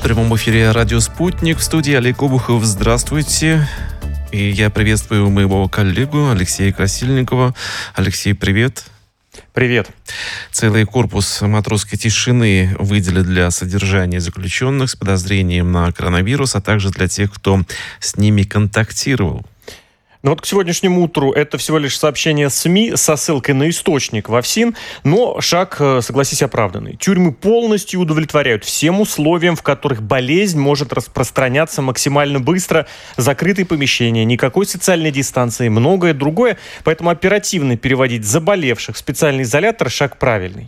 В прямом эфире «Радио Спутник». В студии Олег Обухов. Здравствуйте. И я приветствую моего коллегу Алексея Красильникова. Алексей, привет. Привет. Целый корпус матросской тишины выделили для содержания заключенных с подозрением на коронавирус, а также для тех, кто с ними контактировал. Ну вот к сегодняшнему утру это всего лишь сообщение СМИ со ссылкой на источник в ФСИН, но шаг, согласись, оправданный. Тюрьмы полностью удовлетворяют всем условиям, в которых болезнь может распространяться максимально быстро, закрытые помещения, никакой социальной дистанции, многое другое, поэтому оперативно переводить заболевших в специальный изолятор – шаг правильный.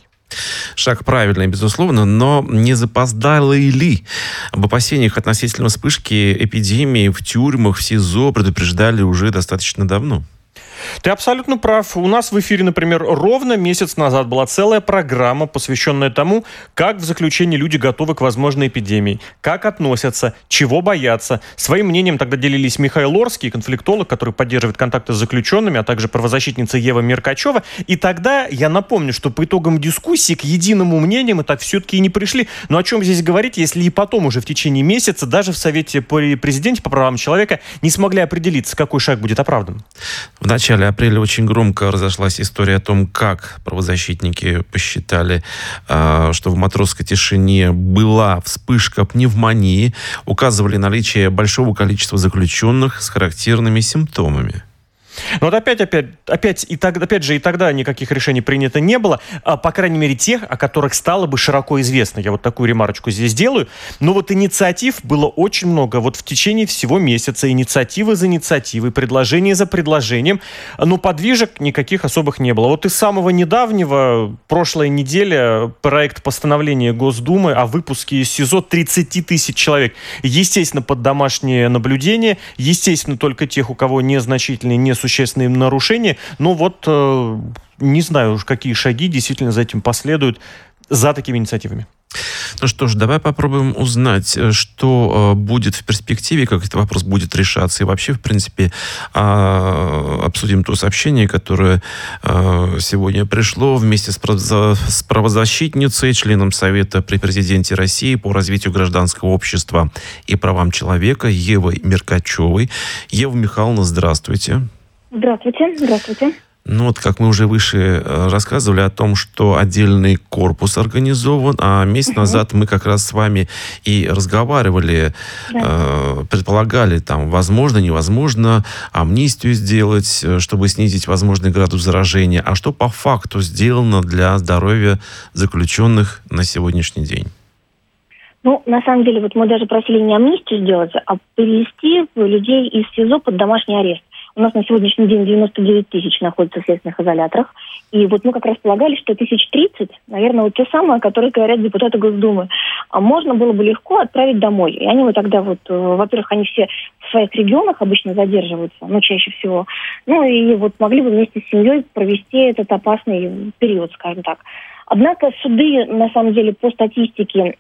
Шаг правильный, безусловно, но не запоздалый ли? Об опасениях относительно вспышки эпидемии в тюрьмах, в СИЗО предупреждали уже достаточно давно. Ты абсолютно прав. У нас в эфире, например, ровно месяц назад была целая программа, посвященная тому, как в заключении люди готовы к возможной эпидемии, как относятся, чего боятся. Своим мнением тогда делились Михаил Орский, конфликтолог, который поддерживает контакты с заключенными, а также правозащитница Ева Меркачева. И тогда я напомню, что по итогам дискуссии к единому мнению мы так все-таки и не пришли. Но о чем здесь говорить, если и потом уже в течение месяца даже в Совете при президенте по правам человека не смогли определиться, какой шаг будет оправдан? В начале апреля очень громко разошлась история о том, как правозащитники посчитали, что в матросской тишине была вспышка пневмонии, указывали наличие большого количества заключенных с характерными симптомами. Но вот опять же и тогда никаких решений принято не было, по крайней мере тех, о которых стало бы широко известно. Я вот такую ремарочку здесь делаю. Но вот инициатив было очень много. Вот в течение всего месяца инициативы за инициативой, предложение за предложением, но подвижек никаких особых не было. Вот из самого недавнего, прошлой неделе, проект постановления Госдумы о выпуске из СИЗО 30 тысяч человек. Естественно, под домашнее наблюдение, естественно, только тех, у кого незначительные, несущественные нарушения. Но вот не знаю уж, какие шаги действительно за этим последуют, за такими инициативами. Ну что ж, давай попробуем узнать, что будет в перспективе, как этот вопрос будет решаться. И вообще, в принципе, обсудим то сообщение, которое сегодня пришло вместе с правозащитницей, членом Совета при президенте России по развитию гражданского общества и правам человека Евой Меркачевой. Ева Михайловна, здравствуйте. Здравствуйте, здравствуйте. Ну вот, как мы уже выше рассказывали о том, что отдельный корпус организован, а месяц назад мы как раз с вами и разговаривали, предполагали, там, возможно, невозможно амнистию сделать, чтобы снизить возможный градус заражения. А что по факту сделано для здоровья заключенных на сегодняшний день? Ну, на самом деле, вот мы даже просили не амнистию сделать, а перевести людей из СИЗО под домашний арест. У нас на сегодняшний день 99 тысяч находятся в следственных изоляторах. И вот мы как раз полагали, что 1030, наверное, вот те самые, которые говорят депутаты Госдумы, можно было бы легко отправить домой. И они вот тогда вот, во-первых, они все в своих регионах обычно задерживаются, ну, чаще всего. Ну, и вот могли бы вместе с семьей провести этот опасный период, скажем так. Однако суды, на самом деле, по статистике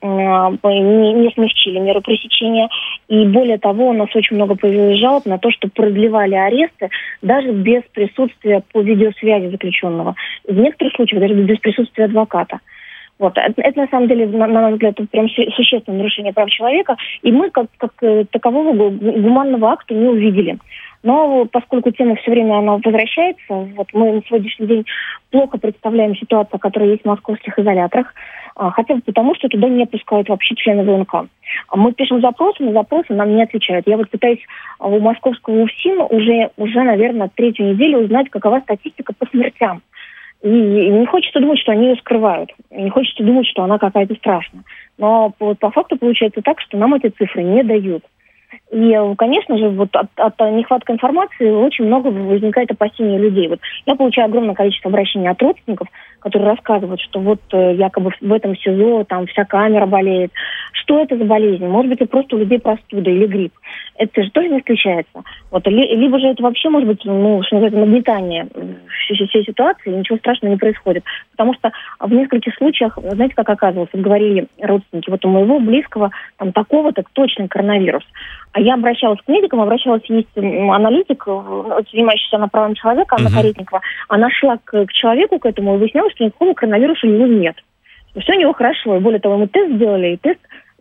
не смягчили меру пресечения. И более того, у нас очень много появилось жалоб на то, что продлевали аресты даже без присутствия по видеосвязи заключенного. В некоторых случаях даже без присутствия адвоката. Вот. Это, на самом деле, на наш взгляд, это прям существенное нарушение прав человека. И мы, как такового гуманного акта, не увидели. Но поскольку тема все время она возвращается, вот мы на сегодняшний день плохо представляем ситуацию, которая есть в московских изоляторах, хотя бы потому, что туда не пускают вообще члены ВНК. Мы пишем запросы, на запросы нам не отвечают. Я вот пытаюсь у московского УФСИН уже, наверное, третью неделю узнать, какова статистика по смертям. И не хочется думать, что они ее скрывают. Не хочется думать, что она какая-то страшная. Но по факту получается так, что нам эти цифры не дают. И, конечно же, вот от нехватки информации очень много возникает опасений людей. Вот я получаю огромное количество обращений от родственников, которые рассказывают, что вот якобы в этом СИЗО там вся камера болеет. Что это за болезнь? Может быть, это просто у людей простуда или грипп. Это же тоже не исключается. Вот, либо же это вообще может быть, ну, что называется, нагнетание всей ситуации, и ничего страшного не происходит. Потому что в нескольких случаях, знаете, как оказывалось, говорили родственники, вот у моего близкого там такого-то точно коронавирус. А я обращалась к медикам, есть аналитик, занимающийся правами человека, Анна Каретникова. Она шла к человеку, к этому, и выяснялось, что никакого коронавируса у него нет. Все у него хорошо. И более того, мы тест сделали, и тест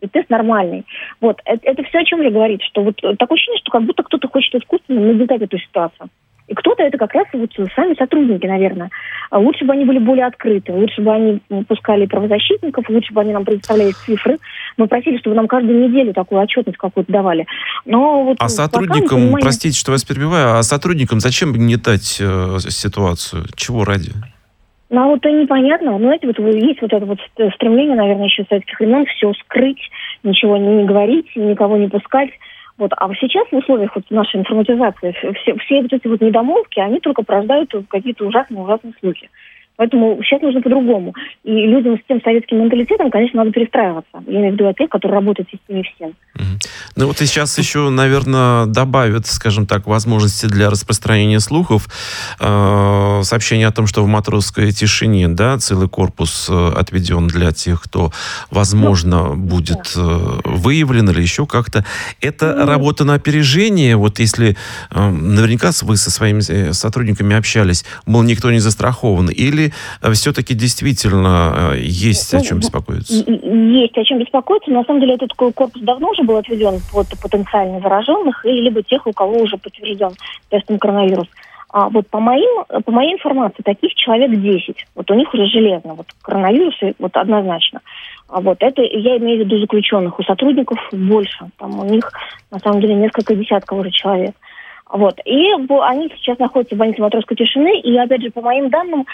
и тест нормальный. Вот, это все о чем же говорит, что вот такое ощущение, что как будто кто-то хочет искусственно навязать эту ситуацию. И кто-то это как раз вот сами сотрудники, наверное. Лучше бы они были более открыты, лучше бы они пускали правозащитников, лучше бы они нам предоставляли цифры. Мы просили, чтобы нам каждую неделю такую отчетность какую-то давали. Но вот сотрудникам, простите, что вас перебиваю, а сотрудникам зачем гнетать ситуацию? Чего ради? Ну, вот это непонятно. Но вот есть вот это вот стремление, наверное, еще с советских времен все скрыть, ничего не говорить, никого не пускать. Вот. А сейчас в условиях вот нашей информатизации все вот эти вот недомолвки, они только порождают какие-то ужасные слухи. Поэтому сейчас нужно по-другому. И людям с тем советским менталитетом, конечно, надо перестраиваться. Я имею в виду тех, которые работают в системе всем. Ну вот и сейчас еще, наверное, добавят, скажем так, возможности для распространения слухов. Сообщение о том, что в Матросской тишине, да, целый корпус отведен для тех, кто, возможно, будет выявлен или еще как-то. Это работа на опережение. Вот если наверняка вы со своими сотрудниками общались, мол, никто не застрахован. Или все-таки действительно есть о чем беспокоиться? Есть о чем беспокоиться. На самом деле этот корпус давно уже был отведен под потенциально зараженных, либо тех, у кого уже подтвержден тестом коронавирус. А вот по моей информации, таких человек 10. Вот у них уже железно. Вот коронавирусы, вот однозначно. А вот это я имею в виду заключенных. У сотрудников больше. Там у них, на самом деле, несколько десятков уже человек. Вот. И они сейчас находятся в больнице Матросской тишины. И, опять же, по моим данным,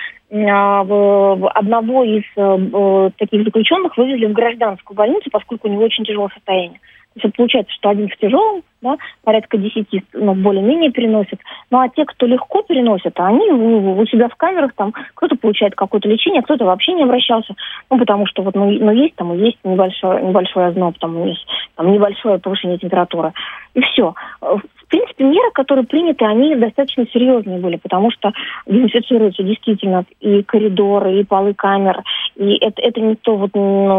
одного из таких заключенных вывезли в гражданскую больницу, поскольку у него очень тяжелое состояние. То есть получается, что один в тяжелом, да, порядка 10, более-менее переносят. Ну, а те, кто легко переносят, они у себя в камерах, там, кто-то получает какое-то лечение, кто-то вообще не обращался. Ну, потому что вот, есть там и есть небольшой озноб, там есть там небольшое повышение температуры. И все. В принципе, меры, которые приняты, они достаточно серьезные были, потому что дезинфицируются действительно и коридоры, и полы камер. И это никто вот,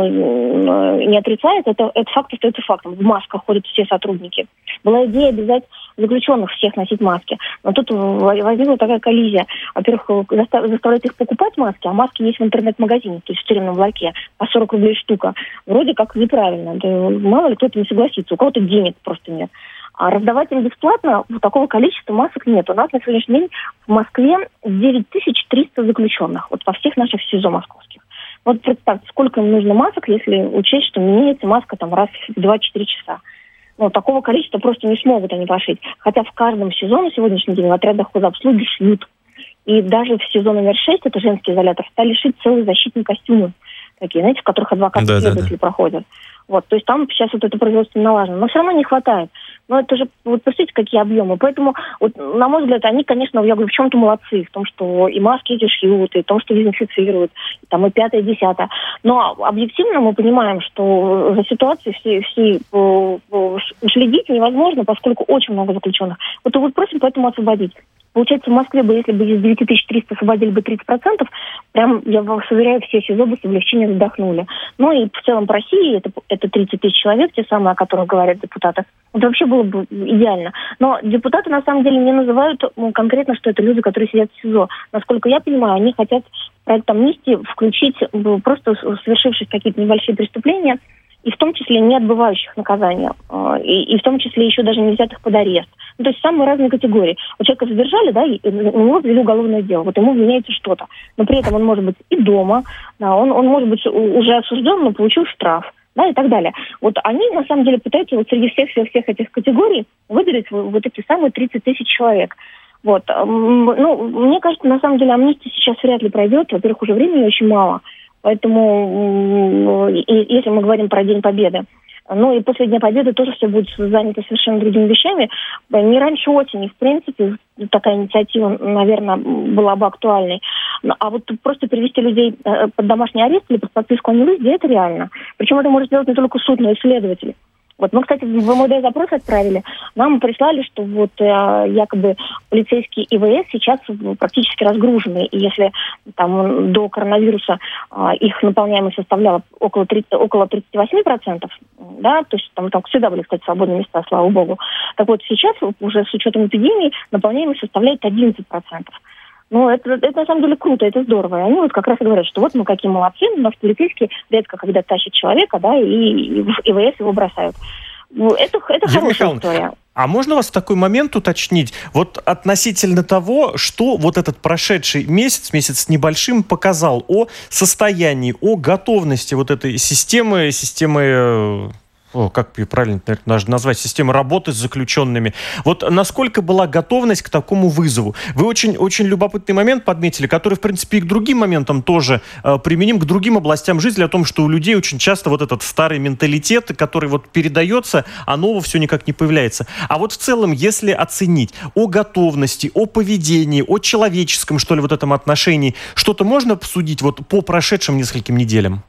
не отрицает, это факт остается фактом. В масках ходят все сотрудники. Была идея обязать заключенных всех носить маски. Но тут возникла такая коллизия. Во-первых, заставлять их покупать маски, а маски есть в интернет-магазине, то есть в тюремном ларьке, по 40 рублей штука. Вроде как неправильно. Да, мало ли кто-то не согласится, у кого-то денег просто нет. А раздавать им бесплатно такого количества масок нет. У нас на сегодняшний день в Москве 9300 заключенных. Вот во всех наших СИЗО московских. Вот представьте, сколько им нужно масок, если учесть, что меняется маска там раз в 2-4 часа. Ну, такого количества просто не смогут они пошить. Хотя в каждом СИЗО на сегодняшний день в отрядах хозобслуги шьют. И даже в СИЗО номер 6, это женский изолятор, стали шить целые защитные костюмы. Такие, знаете, в которых адвокаты-следователи проходят. Вот, то есть там сейчас вот это производство налажено. Но все равно не хватает. Но это же, вот представьте, какие объемы. Поэтому, вот, на мой взгляд, они, конечно, я говорю, в чем-то молодцы. В том, что и маски эти шьют, и в том, что дезинфицируют, и там и 5-е, 10-е. Но объективно мы понимаем, что за ситуацией все уследить невозможно, поскольку очень много заключенных. Вот просим поэтому освободить. Получается, в Москве бы, если бы из 9300 освободили бы 30%, прям, я вас уверяю, все СИЗО бы с облегчением вздохнули. Ну и в целом по России это 30 тысяч человек, те самые, о которых говорят депутаты. Это вообще было бы идеально. Но депутаты на самом деле не называют конкретно, что это люди, которые сидят в СИЗО. Насколько я понимаю, они хотят в проект амнистии включить просто совершивших какие-то небольшие преступления, и в том числе не отбывающих наказания, и в том числе еще даже не взятых под арест. Ну, то есть самые разные категории. Вот человека задержали, да, и на него ввели уголовное дело, вот ему вменяется что-то. Но при этом он может быть и дома, да, он может быть уже осужден, но получил штраф, да, и так далее. Вот они, на самом деле, пытаются вот среди всех этих категорий выделить вот эти самые 30 тысяч человек. Вот. Ну, мне кажется, на самом деле амнистия сейчас вряд ли пройдет. Во-первых, уже времени очень мало. Поэтому, если мы говорим про День Победы, ну и после Дня Победы тоже все будет занято совершенно другими вещами. Не раньше осени, в принципе, такая инициатива, наверное, была бы актуальной. А вот просто перевести людей под домашний арест или под подписку о невыезде, это реально. Причем это может сделать не только суд, но и следователь. Вот мы, кстати, в МВД запрос отправили. Нам прислали, что вот якобы полицейские ИВС сейчас практически разгружены. И если там до коронавируса их наполняемость составляла около 38%, да, то есть там всегда были, кстати, свободные места, слава богу. Так вот сейчас уже с учетом эпидемии наполняемость составляет 11%. Ну, это на самом деле круто, это здорово. И они вот как раз и говорят, что вот мы какие молодцы, у нас полицейские редко когда тащат человека, да, и в ИВС его бросают. Ну, это хорошая история. А можно вас в такой момент уточнить? Вот относительно того, что вот этот прошедший месяц с небольшим показал о состоянии, о готовности вот этой системы, как ее правильно, наверное, назвать, системы работы с заключенными. Вот насколько была готовность к такому вызову? Вы очень любопытный момент подметили, который, в принципе, и к другим моментам тоже применим, к другим областям жизни, о том, что у людей очень часто вот этот старый менталитет, который вот передается, а нового все никак не появляется. А вот в целом, если оценить о готовности, о поведении, о человеческом, что ли, вот этом отношении, что-то можно обсудить вот по прошедшим нескольким неделям?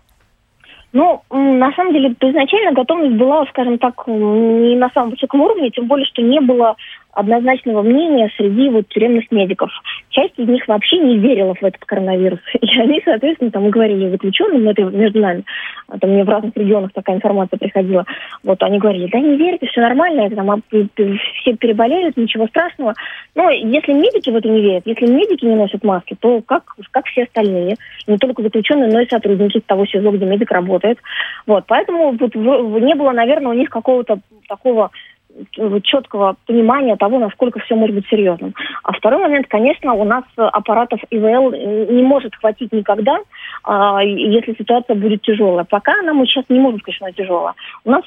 Ну, на самом деле, изначально готовность была, скажем так, не на самом высоком уровне, тем более, что не было однозначного мнения среди вот тюремных медиков. Часть из них вообще не верила в этот коронавирус. И они, соответственно, там и говорили заключенным, это между нами, там мне в разных регионах такая информация приходила, вот они говорили, да не верьте, все нормально, это, там, все переболеют, ничего страшного. Но если медики в это не верят, если медики не носят маски, то как все остальные, не только заключенные, но и сотрудники того СИЗО, где медик работает. Вот, поэтому вот, не было, наверное, у них какого-то такого четкого понимания того, насколько все может быть серьезным. А второй момент, конечно, у нас аппаратов ИВЛ не может хватить никогда, если ситуация будет тяжелая. Пока мы сейчас не можем сказать, что она тяжелая. У нас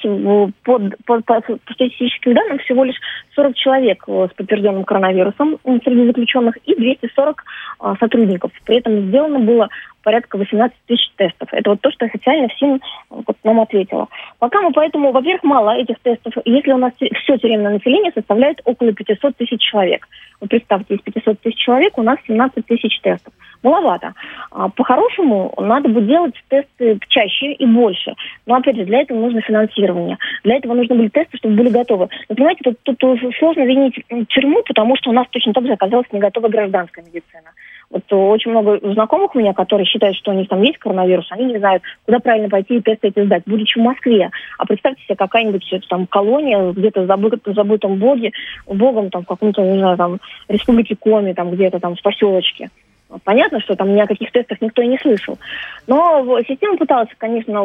по статистическим данным всего лишь 40 человек с подтвержденным коронавирусом среди заключенных и 240 сотрудников. При этом сделано было порядка 18 тысяч тестов. Это вот то, что официально ФСИН нам ответила. Пока мы поэтому, во-первых, мало этих тестов. Если у нас все тюремное население составляет около 500 тысяч человек. Вы представьте, из 500 тысяч человек у нас 17 тысяч тестов. Маловато. По-хорошему, надо бы делать тесты чаще и больше. Но, опять же, для этого нужно финансирование. Для этого нужны были тесты, чтобы были готовы. Вы понимаете, тут сложно винить тюрьму, потому что у нас точно так же оказалась не готова гражданская медицина. Вот очень много знакомых у меня, которые считают, что у них там есть коронавирус, они не знают, куда правильно пойти и тесты эти сдать, будучи в Москве. А представьте себе, какая-нибудь там колония где-то в забытом богом, там в каком-то, не знаю, там республике Коми, там где-то там в поселочке. Понятно, что там ни о каких тестах никто и не слышал. Но система пыталась, конечно,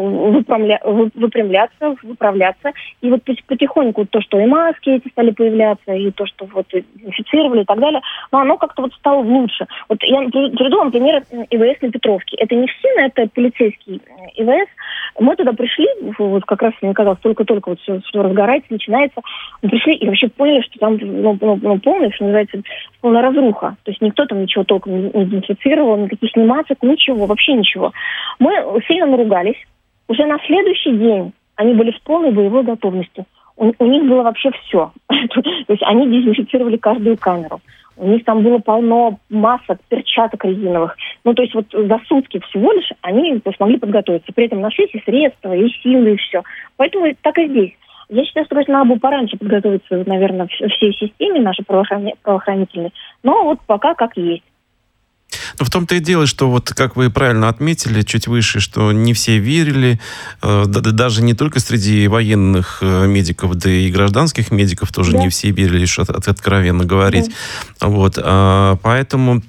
выпрямляться, выправляться. И вот потихоньку то, что и маски эти стали появляться, и то, что вот инфицировали и так далее, но оно как-то вот стало лучше. Вот я приведу вам пример ИВС на Петровке. Это не ФСИН, это полицейский ИВС. Мы туда пришли, вот как раз, мне казалось, только-только вот все разгорается, начинается. Мы пришли и вообще поняли, что там полная, что называется, полная разруха. То есть никто там ничего толком не дезинфицировал, никаких ни масок, ничего, вообще ничего. Мы сильно наругались. Уже на следующий день они были в полной боевой готовности. У них было вообще все. То есть они дезинфицировали каждую камеру. У них там было полно масок, перчаток резиновых. Ну, то есть вот за сутки всего лишь они смогли подготовиться. При этом нашлись и средства, и силы, и все. Поэтому так и здесь. Я считаю, что надо было пораньше подготовиться, наверное, всей системе нашей правоохранительной. Но вот пока как есть. Но в том-то и дело, что вот, как вы правильно отметили чуть выше, что не все верили, даже не только среди военных медиков, да и гражданских медиков тоже не все верили, что откровенно говорить. Вот, поэтому...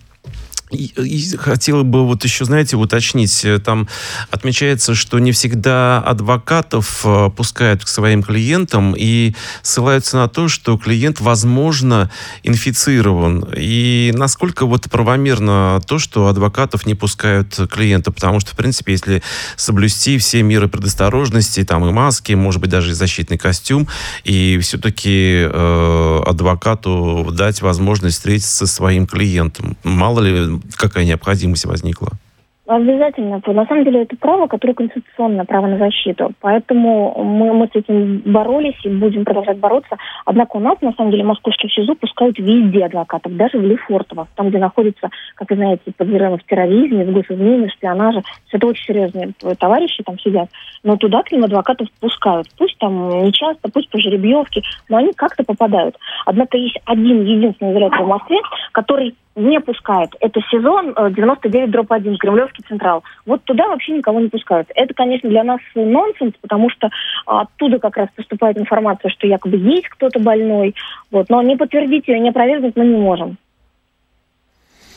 И хотела бы вот еще, знаете, уточнить, там отмечается, что не всегда адвокатов пускают к своим клиентам и ссылаются на то, что клиент, возможно, инфицирован. И насколько вот правомерно то, что адвокатов не пускают клиента, потому что, в принципе, если соблюсти все меры предосторожности, там и маски, может быть, даже и защитный костюм, и все-таки адвокату дать возможность встретиться со своим клиентом. Мало ли, какая необходимость возникла? Обязательно. На самом деле это право, которое конституционное, право на защиту. Поэтому мы с этим боролись и будем продолжать бороться. Однако у нас, на самом деле, московский СИЗО пускают везде адвокатов, даже в Лефортово, там, где находятся, как вы знаете, подозреваемые в терроризме, в госизмене, в шпионаже. Это очень серьезные товарищи там сидят. Но туда к ним адвокатов пускают. Пусть там не часто, пусть по жеребьевке, но они как-то попадают. Однако есть один единственный изолятор в Москве, который не пускает. Это СИЗО 99/1, Кремлевский Централ. Вот туда вообще никого не пускают. Это, конечно, для нас нонсенс, потому что оттуда как раз поступает информация, что якобы есть кто-то больной. Вот. Но не подтвердить ее, не опровергнуть мы не можем.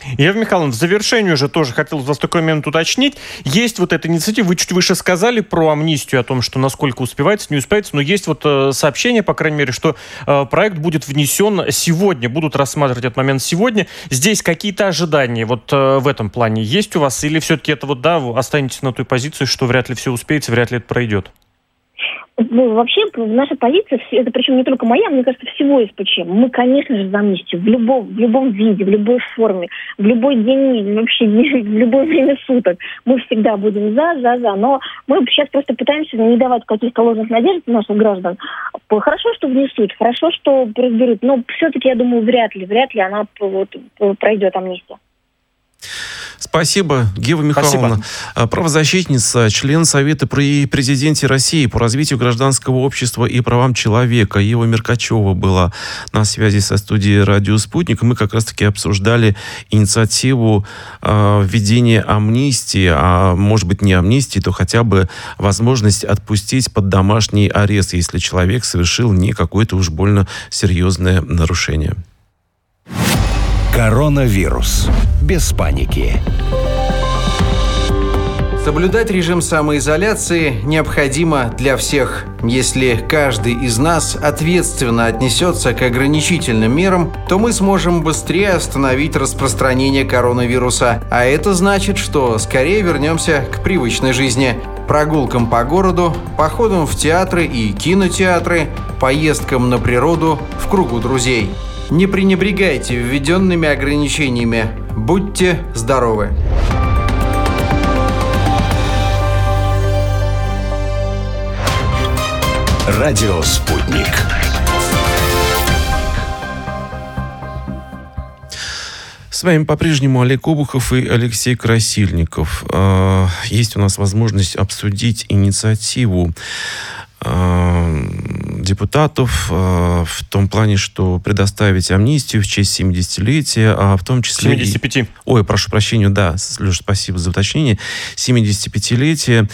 Ева Михайловна, в завершении уже тоже хотел вас такой момент уточнить. Есть вот эта инициатива, вы чуть выше сказали про амнистию, о том, что насколько успевается, не успевается, но есть вот сообщение, по крайней мере, что проект будет внесен сегодня, будут рассматривать этот момент сегодня. Здесь какие-то ожидания вот в этом плане есть у вас? Или все-таки это вот, да, вы останетесь на той позиции, что вряд ли все успеется, вряд ли это пройдет? Ну, вообще, наша позиция, это причем не только моя, мне кажется, всего СПЧ. Мы, конечно же, за амнистию. В любом виде, в любой форме, в любой день, вообще в любое время суток. Мы всегда будем за. Но мы сейчас просто пытаемся не давать каких-то ложных надежд наших граждан. Хорошо, что внесут, хорошо, что разберут, но все-таки, я думаю, вряд ли она пройдет амнистия. Спасибо, Ева Михайловна. Спасибо. Правозащитница, член Совета при президенте России по развитию гражданского общества и правам человека Ева Меркачева была на связи со студией «Радио Спутник». Мы как раз-таки обсуждали инициативу введения амнистии, а может быть не амнистии, то хотя бы возможность отпустить под домашний арест, если человек совершил не какое-то уж больно серьезное нарушение. Коронавирус. Без паники. Соблюдать режим самоизоляции необходимо для всех. Если каждый из нас ответственно отнесется к ограничительным мерам, то мы сможем быстрее остановить распространение коронавируса. А это значит, что скорее вернемся к привычной жизни. Прогулкам по городу, походам в театры и кинотеатры, поездкам на природу в кругу друзей. Не пренебрегайте введенными ограничениями. Будьте здоровы! Радио «Спутник». С вами по-прежнему Олег Обухов и Алексей Красильников. Есть у нас возможность обсудить инициативу депутатов в том плане, что предоставить амнистию в честь 70-летия, а в том числе... 75. Ой, прошу прощения, да, Леша, спасибо за уточнение. 75-летие.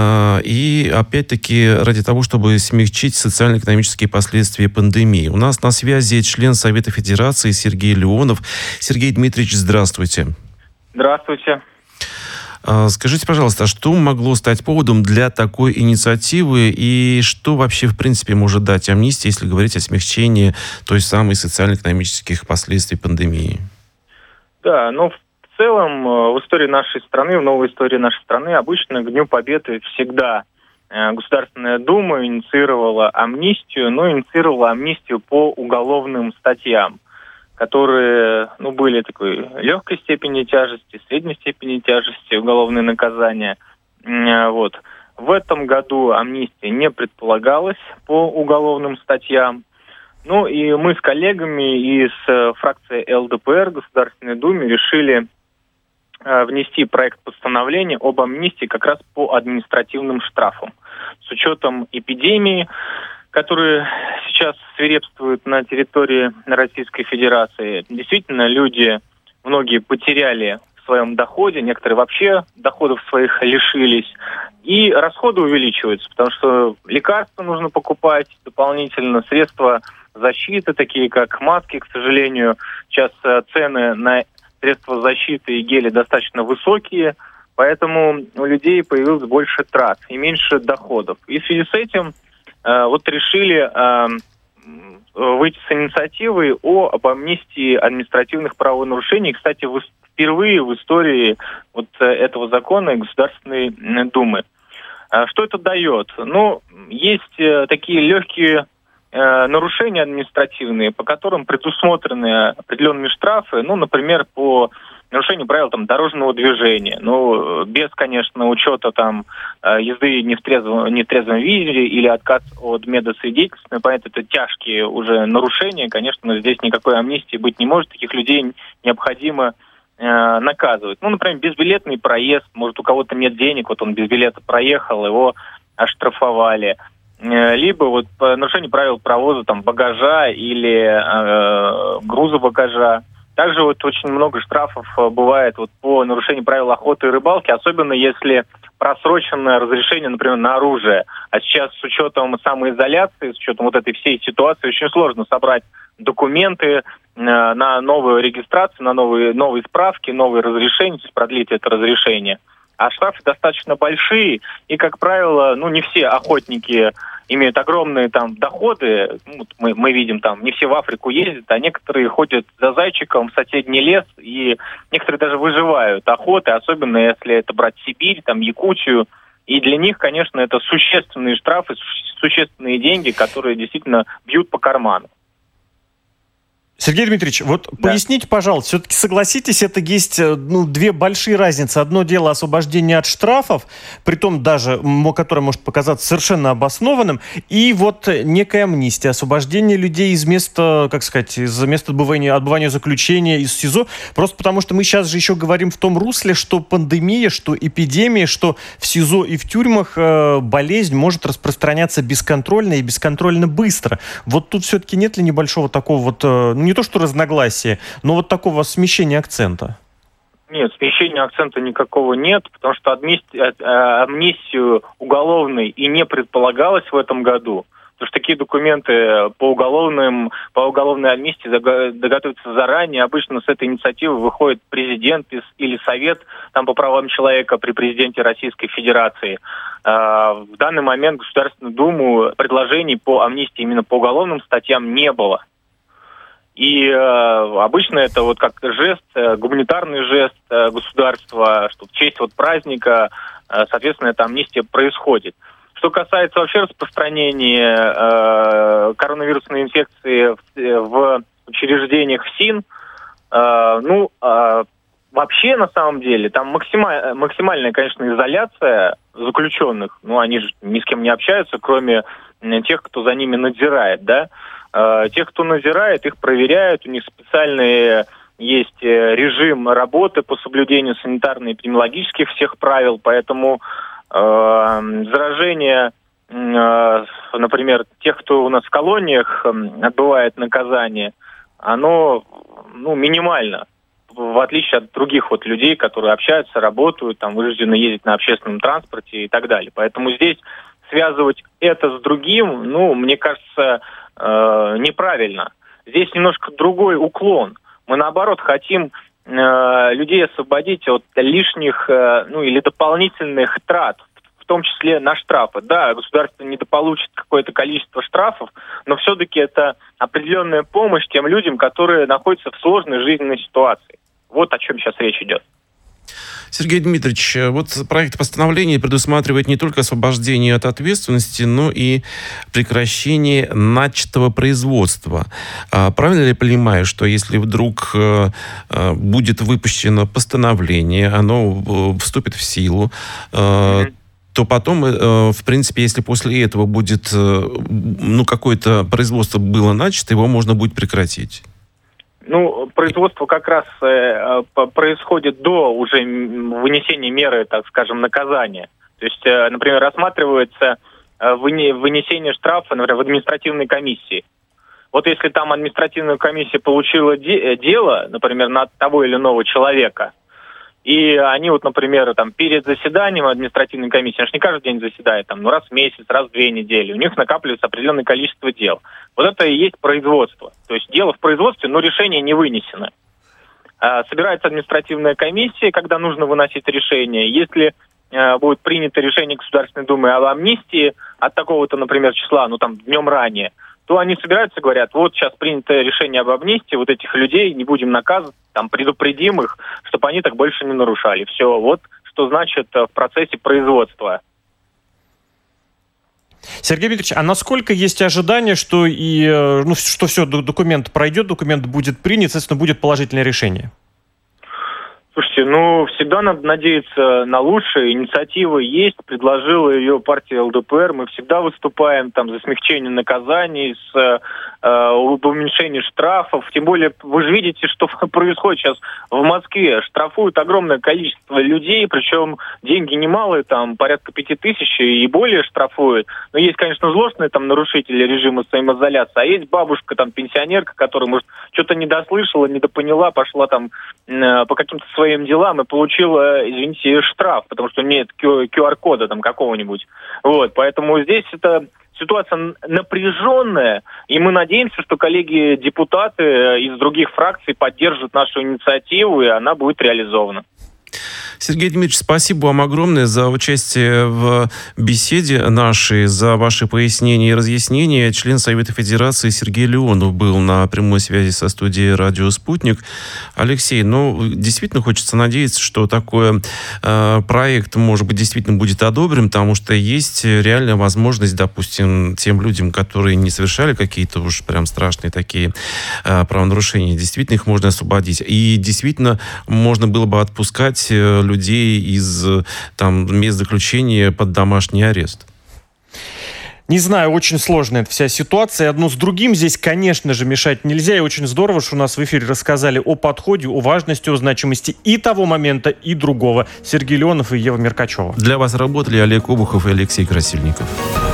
И опять-таки ради того, чтобы смягчить социально-экономические последствия пандемии. У нас на связи член Совета Федерации Сергей Леонов. Сергей Дмитриевич, здравствуйте. Здравствуйте. Скажите, пожалуйста, а что могло стать поводом для такой инициативы и что вообще, в принципе, может дать амнистия, если говорить о смягчении той самой социально-экономических последствий пандемии? Да, в целом в истории нашей страны, в новой истории нашей страны обычно к Дню Победы всегда Государственная Дума инициировала амнистию, инициировала амнистию по уголовным статьям, которые были такой легкой степени тяжести, средней степени тяжести, уголовные наказания. В этом году амнистия не предполагалась по уголовным статьям. И мы с коллегами из фракции ЛДПР в Государственной Думе решили внести проект постановления об амнистии как раз по административным штрафам. С учетом эпидемии, которые сейчас свирепствуют на территории Российской Федерации. Действительно, многие потеряли в своем доходе, некоторые вообще доходов своих лишились, и расходы увеличиваются, потому что лекарства нужно покупать дополнительно, средства защиты, такие как маски, к сожалению, сейчас цены на средства защиты и гели достаточно высокие, поэтому у людей появилось больше трат и меньше доходов. И в связи с этим решили выйти с инициативой об амнистии административных правонарушений. Кстати, впервые в истории этого закона и Государственной Думы. Что это дает? Есть такие легкие нарушения административные, по которым предусмотрены определенные штрафы, например, по нарушению правил дорожного движения, без, конечно, учета езды не в трезвом виде или отказ от медосвидетельства. Понятно, это тяжкие уже нарушения, конечно, здесь никакой амнистии быть не может, таких людей необходимо наказывать. Например, безбилетный проезд, может, у кого-то нет денег, он без билета проехал, его оштрафовали. Либо по нарушению правил провоза багажа или груза багажа. Также вот очень много штрафов бывает вот по нарушению правил охоты и рыбалки, особенно если просроченное разрешение, например, на оружие. А сейчас с учетом самоизоляции, с учетом вот этой всей ситуации, очень сложно собрать документы на новую регистрацию, на новые справки, новые разрешения, то есть продлить это разрешение. А штрафы достаточно большие, и, как правило, не все охотники имеют огромные там доходы. Мы видим, там не все в Африку ездят, а некоторые ходят за зайчиком в соседний лес, и некоторые даже выживают охоты, особенно если это брать Сибирь, там Якутию. И для них, конечно, это существенные штрафы, существенные деньги, которые действительно бьют по карману. Сергей Дмитриевич, вот поясните, пожалуйста, все-таки согласитесь, это есть две большие разницы. Одно дело освобождение от штрафов, притом даже, которое может показаться совершенно обоснованным, и вот некая амнистия, освобождение людей из места, из места отбывания заключения, из СИЗО, просто потому что мы сейчас же еще говорим в том русле, что пандемия, что эпидемия, что в СИЗО и в тюрьмах болезнь может распространяться бесконтрольно и бесконтрольно быстро. Вот тут все-таки нет ли небольшого такого вот, не то что разногласия, но вот такого смещения акцента? Нет, смещения акцента никакого нет, потому что амнистию уголовной и не предполагалось в этом году. Потому что такие документы по уголовной амнистии доготовятся заранее. Обычно с этой инициативы выходит президент или совет по правам человека при президенте Российской Федерации. В данный момент в Государственную Думу предложений по амнистии именно по уголовным статьям не было. И обычно это вот как жест, гуманитарный жест государства, что в честь праздника, соответственно, эта амнистия происходит. Что касается вообще распространения коронавирусной инфекции в учреждениях ФСИН, вообще на самом деле там максимальная, конечно, изоляция заключенных. Они же ни с кем не общаются, кроме тех, кто за ними надзирает, да. Тех, кто надзирает, их проверяют, у них специальный есть режим работы по соблюдению санитарно-эпидемиологических всех правил, поэтому заражение, например, тех, кто у нас в колониях отбывает наказание, оно минимально, в отличие от других людей, которые общаются, работают, вынуждены ездить на общественном транспорте и так далее. Поэтому здесь связывать это с другим, мне кажется, неправильно. Здесь немножко другой уклон. Мы, наоборот, хотим людей освободить от лишних или дополнительных трат, в том числе на штрафы. Да, государство недополучит какое-то количество штрафов, но все-таки это определенная помощь тем людям, которые находятся в сложной жизненной ситуации. Вот о чем сейчас речь идет. Сергей Дмитриевич, вот проект постановления предусматривает не только освобождение от ответственности, но и прекращение начатого производства. Правильно ли я понимаю, что если вдруг будет выпущено постановление, оно вступит в силу, то потом, в принципе, если после этого будет какое-то производство было начато, его можно будет прекратить? Производство как раз происходит до уже вынесения меры, так скажем, наказания. То есть, например, рассматривается вынесение штрафа, например, в административной комиссии. Вот если там административная комиссия получила дело, например, на того или иного человека, и они например, перед заседанием административной комиссии, она же не каждый день заседает, раз в месяц, раз в 2 недели, у них накапливается определенное количество дел. Вот это и есть производство. То есть дело в производстве, но решение не вынесено. Собирается административная комиссия, когда нужно выносить решение. Если будет принято решение Государственной Думы об амнистии от такого-то, например, числа, днем ранее, то они собираются и говорят, вот сейчас принято решение об амнистии, вот этих людей не будем наказывать, предупредим их, чтобы они так больше не нарушали. Все, вот что значит в процессе производства. Сергей Викторович, а насколько есть ожидание, что что все, документ пройдет, документ будет принят, соответственно, будет положительное решение? Слушайте, всегда надо надеяться на лучшее. Инициатива есть, предложила ее партия ЛДПР. Мы всегда выступаем там за смягчение наказаний, уменьшение штрафов. Тем более, вы же видите, что происходит сейчас в Москве. Штрафуют огромное количество людей, причем деньги немалые, там порядка 5000 и более штрафуют. Но есть, конечно, злостные там нарушители режима самоизоляции, а есть бабушка, там, пенсионерка, которая, может, что-то недослышала, недопоняла, пошла там по каким-то своим делам и получила, извините, штраф, потому что нет QR-кода там какого-нибудь. Вот, поэтому здесь это ситуация напряженная, и мы надеемся, что коллеги-депутаты из других фракций поддержат нашу инициативу, и она будет реализована. Сергей Дмитриевич, спасибо вам огромное за участие в беседе нашей, за ваши пояснения и разъяснения. Член Совета Федерации Сергей Леонов был на прямой связи со студией «Радио Спутник». Алексей, действительно хочется надеяться, что такой проект, может быть, действительно будет одобрен, потому что есть реальная возможность, допустим, тем людям, которые не совершали какие-то уж прям страшные такие правонарушения, действительно их можно освободить. И действительно можно было бы отпускать людей из мест заключения под домашний арест. Не знаю, очень сложная эта вся ситуация. Одно с другим здесь, конечно же, мешать нельзя. И очень здорово, что у нас в эфире рассказали о подходе, о важности, о значимости и того момента, и другого. Сергей Леонов и Ева Меркачева. Для вас работали Олег Обухов и Алексей Красильников.